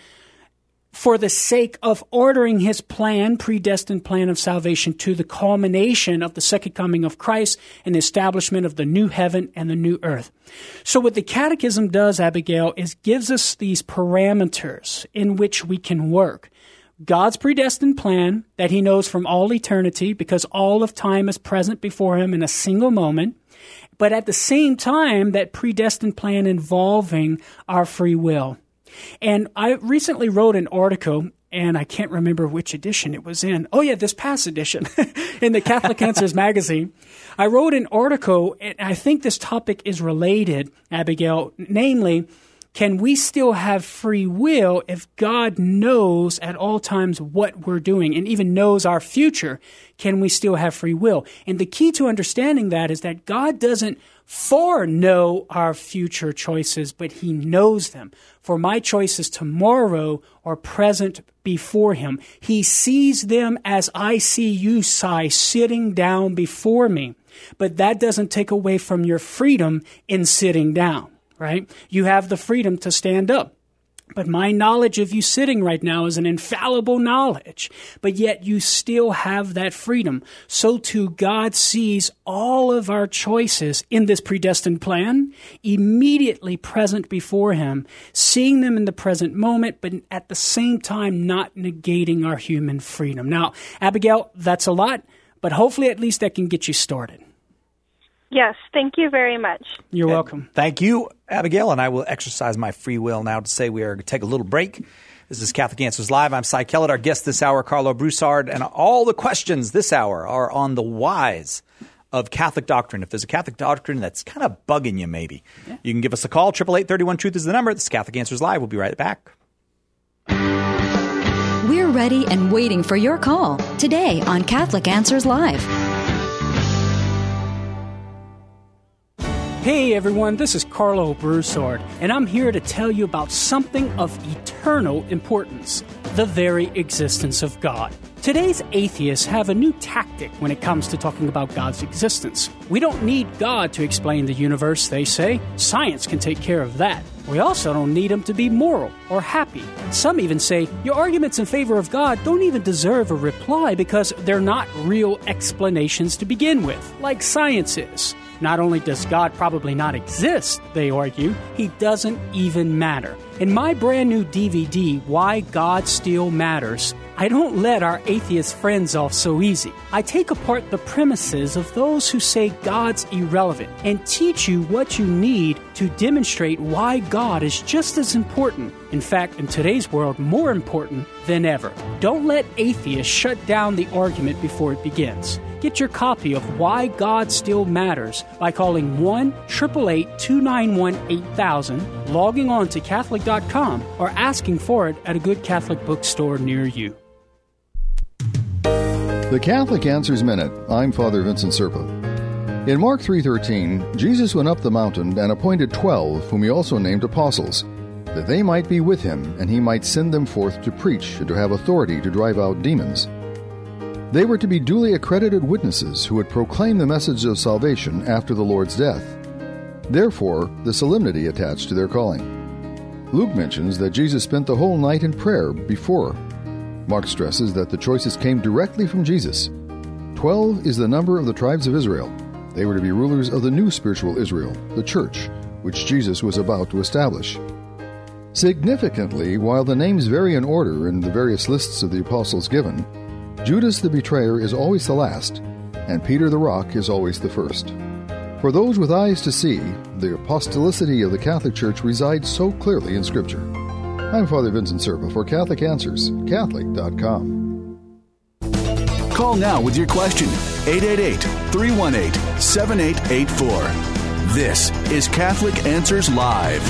for the sake of ordering his plan, predestined plan of salvation, to the culmination of the second coming of Christ and the establishment of the new heaven and the new earth. So what the Catechism does, Abigail, is gives us these parameters in which we can work. God's predestined plan that he knows from all eternity, because all of time is present before him in a single moment, but at the same time, that predestined plan involving our free will. And I recently wrote an article, and I can't remember which edition it was in. Oh, yeah, this past edition in the Catholic Answers magazine. I wrote an article, and I think this topic is related, Abigail, namely, can we still have free will if God knows at all times what we're doing and even knows our future? Can we still have free will? And the key to understanding that is that God doesn't foreknow our future choices, but he knows them. For my choices tomorrow are present before him. He sees them as I see you, Sai, sitting down before me. But that doesn't take away from your freedom in sitting down. Right? You have the freedom to stand up. But my knowledge of you sitting right now is an infallible knowledge. But yet you still have that freedom. So too, God sees all of our choices in this predestined plan immediately present before him, seeing them in the present moment, but at the same time not negating our human freedom. Now, Abigail, that's a lot, but hopefully at least that can get you started. Yes, thank you very much. You're welcome. Thank you, Abigail, and I will exercise my free will now to say we are going to take a little break. This is Catholic Answers Live. I'm Cy Kellett. Our guest this hour, Carlo Broussard, and all the questions this hour are on the whys of Catholic doctrine. If there's a Catholic doctrine that's kind of bugging you, maybe, yeah. You can give us a call. eight eight eight, three one, truth is the number. This is Catholic Answers Live. We'll be right back. We're ready and waiting for your call today on Catholic Answers Live. Hey everyone, this is Carlo Broussard, and I'm here to tell you about something of eternal importance, the very existence of God. Today's atheists have a new tactic when it comes to talking about God's existence. We don't need God to explain the universe, they say. Science can take care of that. We also don't need him to be moral or happy. Some even say your arguments in favor of God don't even deserve a reply because they're not real explanations to begin with, like science is. Not only does God probably not exist, they argue, he doesn't even matter. In my brand new D V D, Why God Still Matters, I don't let our atheist friends off so easy. I take apart the premises of those who say God's irrelevant and teach you what you need to demonstrate why God is just as important, in fact, in today's world, more important than ever. Don't let atheists shut down the argument before it begins. Get your copy of Why God Still Matters by calling one eight eight eight, two nine one, eight thousand, logging on to Catholic dot com, or asking for it at a good Catholic bookstore near you. The Catholic Answers Minute. I'm Father Vincent Serpa. In Mark three thirteen, Jesus went up the mountain and appointed twelve, whom he also named apostles, that they might be with him, and he might send them forth to preach and to have authority to drive out demons. They were to be duly accredited witnesses who would proclaim the message of salvation after the Lord's death. Therefore, the solemnity attached to their calling. Luke mentions that Jesus spent the whole night in prayer before. Mark stresses that the choices came directly from Jesus. Twelve is the number of the tribes of Israel. They were to be rulers of the new spiritual Israel, the church, which Jesus was about to establish. Significantly, while the names vary in order in the various lists of the apostles given, Judas the betrayer is always the last, and Peter the rock is always the first. For those with eyes to see, the apostolicity of the Catholic Church resides so clearly in Scripture. I'm Father Vincent Serpa for Catholic Answers, Catholic dot com. Call now with your question, eight eight eight, three one eight, seven eight eight four. This is Catholic Answers Live.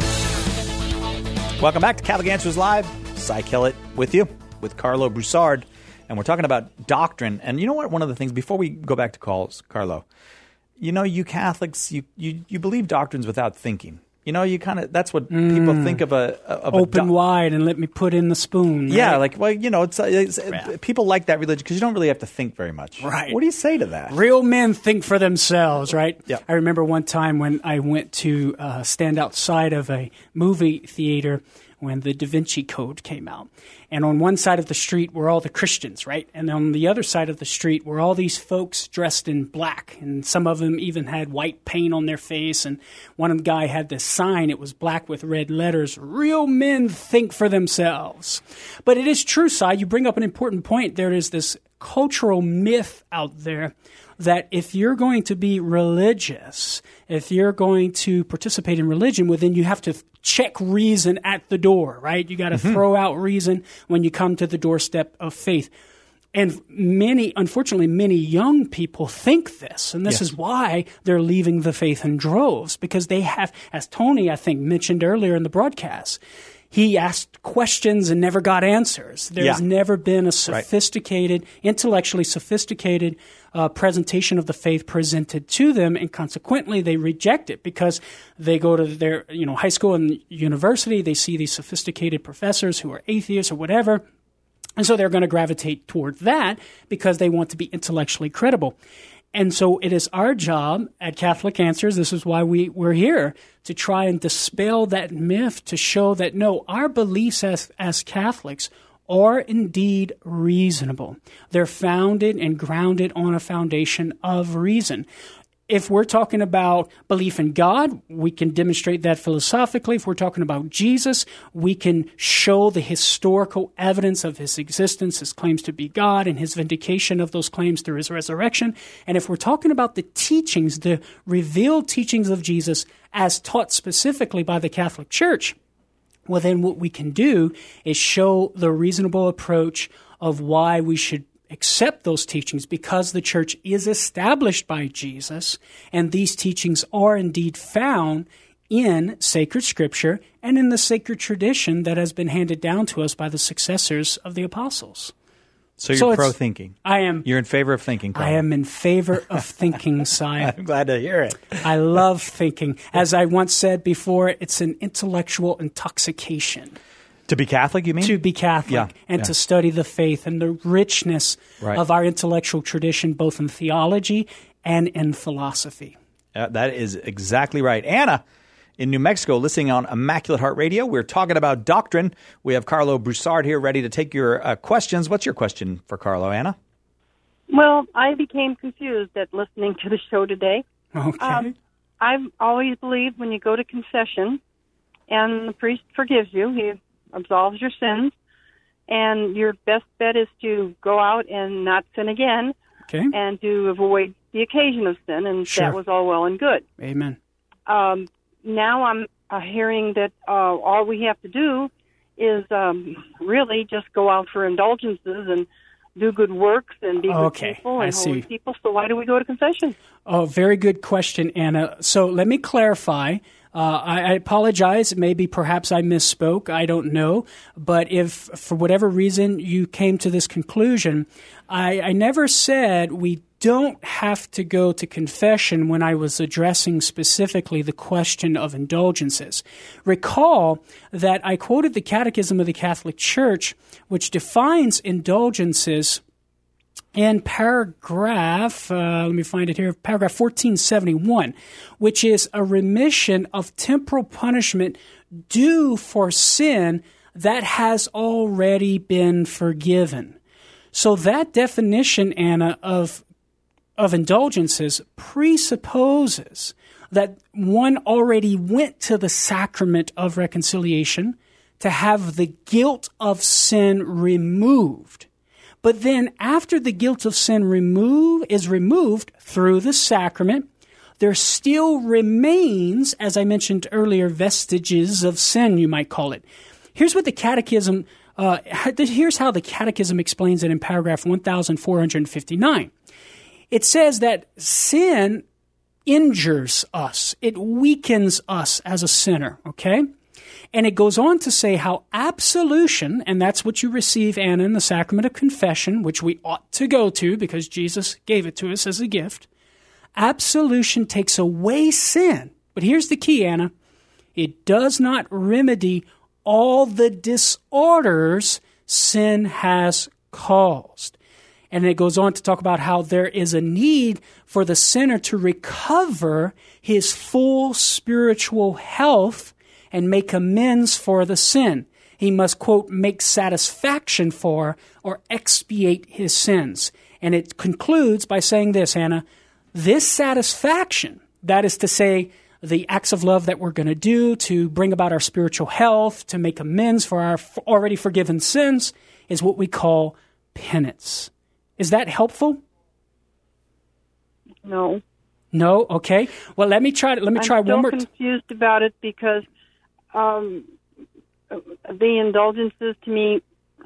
Welcome back to Catholic Answers Live. Cy Kellett with you, with Carlo Broussard. And we're talking about doctrine. And you know what? One of the things, before we go back to calls, Carlo, you know, you Catholics, you you, you believe doctrines without thinking. You know, you kind of, that's what mm. people think of a... Of Open a do- wide and let me put in the spoon. Right? Yeah, like, well, you know, it's, it's people like that religion because you don't really have to think very much. Right. What do you say to that? Real men think for themselves, right? Yeah. I remember one time when I went to uh, stand outside of a movie theater when the Da Vinci Code came out. And on one side of the street were all the Christians, right? And on the other side of the street were all these folks dressed in black. And some of them even had white paint on their face. And one guy had this sign. It was black with red letters. Real men think for themselves. But it is true, Si. You bring up an important point. There is this cultural myth out there that if you're going to be religious, if you're going to participate in religion, well, then you have to check reason at the door, right? You got to mm-hmm. throw out reason when you come to the doorstep of faith. And many, unfortunately, many young people think this, and this yes. is why they're leaving the faith in droves, because they have, as Tony, I think, mentioned earlier in the broadcast, he asked questions and never got answers. There's yeah. never been a sophisticated, right. intellectually sophisticated uh, presentation of the faith presented to them, and consequently they reject it because they go to their you know high school and university, they see these sophisticated professors who are atheists or whatever, and so they're going to gravitate toward that because they want to be intellectually credible. And so it is our job at Catholic Answers, this is why we, we're here, to try and dispel that myth, to show that, no, our beliefs as, as Catholics are indeed reasonable. They're founded and grounded on a foundation of reason. If we're talking about belief in God, we can demonstrate that philosophically. If we're talking about Jesus, we can show the historical evidence of his existence, his claims to be God, and his vindication of those claims through his resurrection. And if we're talking about the teachings, the revealed teachings of Jesus as taught specifically by the Catholic Church, well, then what we can do is show the reasonable approach of why we should accept those teachings, because the church is established by Jesus, and these teachings are indeed found in sacred scripture and in the sacred tradition that has been handed down to us by the successors of the apostles. So you're so pro-thinking. I am. You're in favor of thinking, Carl. I am in favor of thinking, Si. I'm glad to hear it. I love thinking. As I once said before, it's an intellectual intoxication. To be Catholic, you mean? To be Catholic Yeah, and yeah. to study the faith and the richness Right. of our intellectual tradition, both in theology and in philosophy. Uh, that is exactly right. Anna in New Mexico, listening on Immaculate Heart Radio. We're talking about doctrine. We have Carlo Broussard here ready to take your uh, questions. What's your question for Carlo, Anna? Well, I became confused at listening to the show today. Okay. Um, I've always believed when you go to confession and the priest forgives you, he absolves your sins, and your best bet is to go out and not sin again Okay. and to avoid the occasion of sin, and Sure. that was all well and good. Amen. Um, now I'm uh, hearing that uh, all we have to do is um, really just go out for indulgences and do good works and be Okay, good people I and holy see. people. So why do we go to confession? Oh, very good question, Anna. So let me clarify. Uh, I, I apologize. Maybe perhaps I misspoke. I don't know. But if for whatever reason you came to this conclusion, I, I never said we don't have to go to confession when I was addressing specifically the question of indulgences. Recall that I quoted the Catechism of the Catholic Church, which defines indulgences in paragraph, uh, let me find it here, paragraph fourteen seventy-one, which is a remission of temporal punishment due for sin that has already been forgiven. So that definition, Anna, of of indulgences presupposes that one already went to the sacrament of reconciliation to have the guilt of sin removed. But then after the guilt of sin remove, is removed through the sacrament, there still remains, as I mentioned earlier, vestiges of sin, you might call it. Here's what the Catechism, uh, here's how the Catechism explains it in paragraph one thousand four hundred fifty-nine. It says that sin injures us. It weakens us as a sinner, okay? And it goes on to say how absolution, and that's what you receive, Anna, in the sacrament of confession, which we ought to go to because Jesus gave it to us as a gift. Absolution takes away sin. But here's the key, Anna. It does not remedy all the disorders sin has caused. And it goes on to talk about how there is a need for the sinner to recover his full spiritual health and make amends for the sin. He must, quote, make satisfaction for or expiate his sins. And it concludes by saying this, Anna, this satisfaction, that is to say, the acts of love that we're going to do to bring about our spiritual health, to make amends for our already forgiven sins, is what we call penance. Is that helpful? No. No? Okay. Well, let me try. Let me try I'm one more. I'm still confused about it because um, the indulgences to me,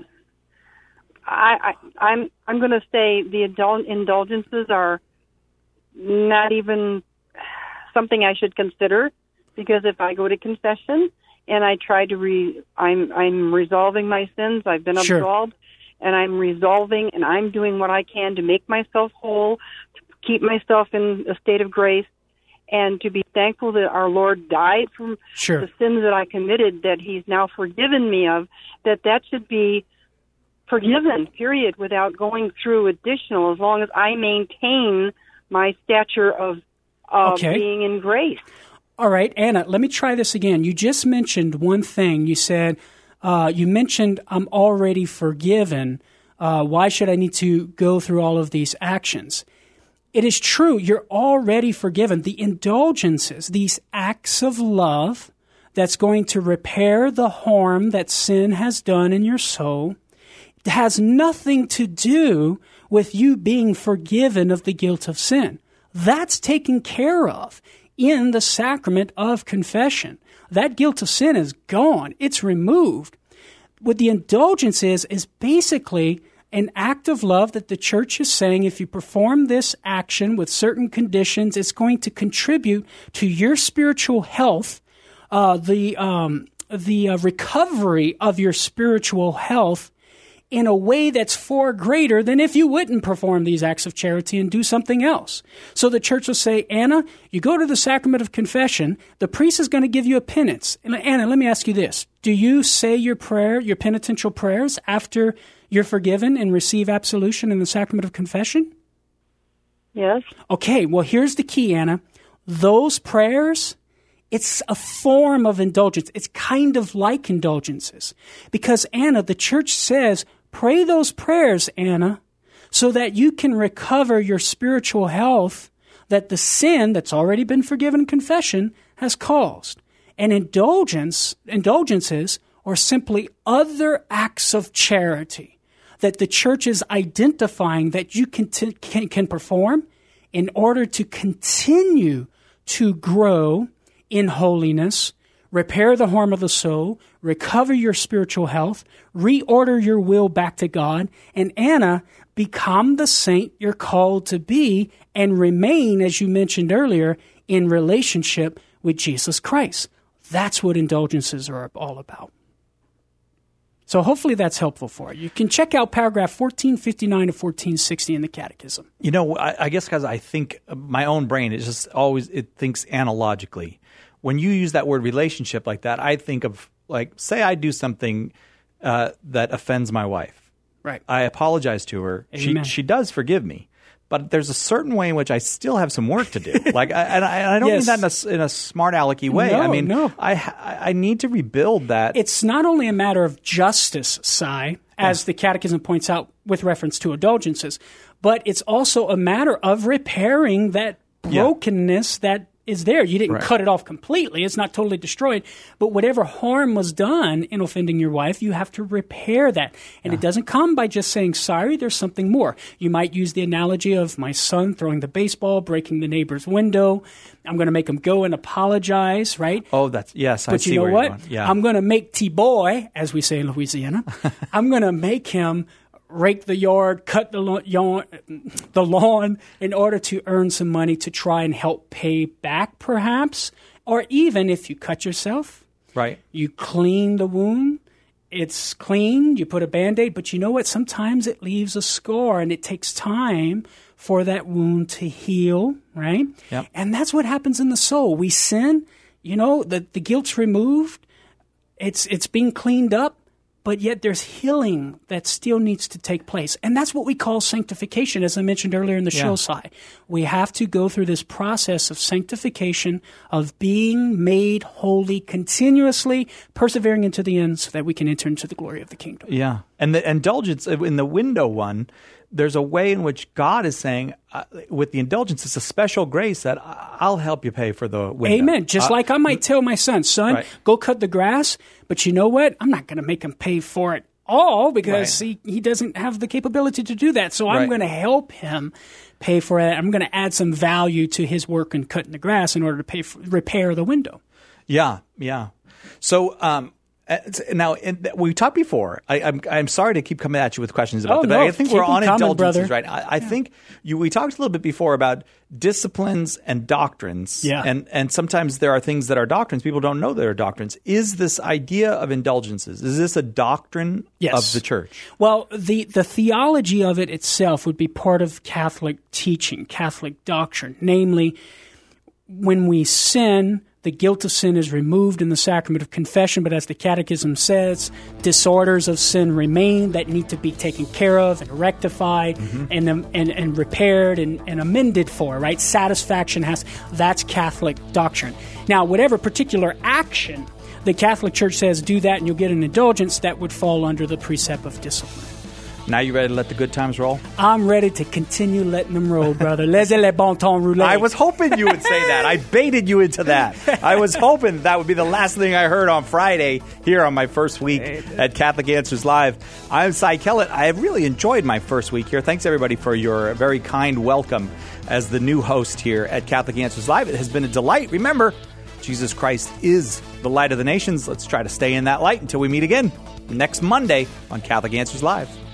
I, I, I'm I'm going to say the indul- indulgences are not even something I should consider, because if I go to confession and I try to re, I'm I'm resolving my sins. I've been Sure. absolved, and I'm resolving, and I'm doing what I can to make myself whole, to keep myself in a state of grace, and to be thankful that our Lord died for Sure. the sins that I committed, that He's now forgiven me of. That that should be forgiven, period, without going through additional, as long as I maintain my stature of of Okay. being in grace. All right, Anna, let me try this again. You just mentioned one thing. You said, uh, you mentioned, I'm already forgiven. Uh, why should I need to go through all of these actions? It is true, you're already forgiven. The indulgences, these acts of love that's going to repair the harm that sin has done in your soul, has nothing to do with you being forgiven of the guilt of sin. That's taken care of in the sacrament of confession. That guilt of sin is gone. It's removed. What the indulgence is, is basically an act of love that the church is saying if you perform this action with certain conditions, it's going to contribute to your spiritual health, uh, the, um, the uh, recovery of your spiritual health in a way that's far greater than if you wouldn't perform these acts of charity and do something else. So the church will say, Anna, you go to the sacrament of confession, the priest is going to give you a penance. And Anna, let me ask you this. Do you say your prayer, your penitential prayers, after you're forgiven and receive absolution in the sacrament of confession? Yes. Okay, well, here's the key, Anna. Those prayers, it's a form of indulgence. It's kind of like indulgences. Because, Anna, the church says, pray those prayers, Anna, so that you can recover your spiritual health that the sin that's already been forgiven in confession has caused. And indulgence, indulgences are simply other acts of charity that the church is identifying that you can, t- can, can perform in order to continue to grow in holiness, repair the harm of the soul, recover your spiritual health, reorder your will back to God, and Anna, become the saint you're called to be and remain, as you mentioned earlier, in relationship with Jesus Christ. That's what indulgences are all about. So hopefully that's helpful for you. You can check out paragraph fourteen fifty-nine to fourteen sixty in the Catechism. You know, I, I guess because I think my own brain is just always, it thinks analogically. When you use that word relationship like that, I think of, like, say I do something uh, that offends my wife. Right. I apologize to her. Amen. She she does forgive me. But there's a certain way in which I still have some work to do. Like, I, and, I, and I don't Yes. mean that in a, in a smart alecky way. No, I mean, no. I I need to rebuild that. It's not only a matter of justice, Si, as the Catechism points out with reference to indulgences, but it's also a matter of repairing that brokenness yeah. that is there. You didn't right. cut it off completely. It's not totally destroyed. But whatever harm was done in offending your wife, you have to repair that. And yeah. it doesn't come by just saying sorry. There's something more. You might use the analogy of my son throwing the baseball, breaking the neighbor's window. I'm going to make him go and apologize, right? Oh, that's, yes, I but see you know where what? you're going. Yeah. I'm going to make T-Boy, as we say in Louisiana, I'm going to make him rake the yard, cut the lawn, the lawn in order to earn some money to try and help pay back, perhaps. Or even if you cut yourself, right? You clean the wound. It's clean. You put a Band-Aid. But you know what? Sometimes it leaves a scar, and it takes time for that wound to heal, right? Yep. And that's what happens in the soul. We sin. You know, the, the guilt's removed. It's it's being cleaned up. But yet there's healing that still needs to take place. And that's what we call sanctification, as I mentioned earlier in the yeah. show, Si. We have to go through this process of sanctification, of being made holy continuously, persevering into the end so that we can enter into the glory of the kingdom. Yeah. And the indulgence, in the window one, there's a way in which God is saying, uh, with the indulgence, it's a special grace that I'll help you pay for the window. Amen. Just uh, like I might tell my son, son, right. go cut the grass, but you know what? I'm not going to make him pay for it all because right. he, he doesn't have the capability to do that. So I'm right. going to help him pay for it. I'm going to add some value to his work in cutting the grass in order to pay for, repair the window. Yeah, yeah. So, um, now, in, we talked before. I, I'm I'm sorry to keep coming at you with questions about oh, that, no, but I think keep we're on coming, indulgences, brother. right? I, I yeah. think you. We talked a little bit before about disciplines and doctrines, yeah. and and sometimes there are things that are doctrines. People don't know they're doctrines. Is this idea of indulgences? Is this a doctrine yes. of the church? Well, the the theology of it itself would be part of Catholic teaching, Catholic doctrine, namely, when we sin, the guilt of sin is removed in the sacrament of confession, but as the Catechism says, disorders of sin remain that need to be taken care of and rectified mm-hmm. and, and and repaired and, and amended for, right? Satisfaction has, that's Catholic doctrine. Now, whatever particular action the Catholic Church says, do that and you'll get an indulgence, that would fall under the precept of discipline. Now you ready to let the good times roll? I'm ready to continue letting them roll, brother. Laissez les bon temps rouler. I was hoping you would say that. I baited you into that. I was hoping that would be the last thing I heard on Friday here on my first week at Catholic Answers Live. I'm Si Kellett. I have really enjoyed my first week here. Thanks, everybody, for your very kind welcome as the new host here at Catholic Answers Live. It has been a delight. Remember, Jesus Christ is the light of the nations. Let's try to stay in that light until we meet again next Monday on Catholic Answers Live.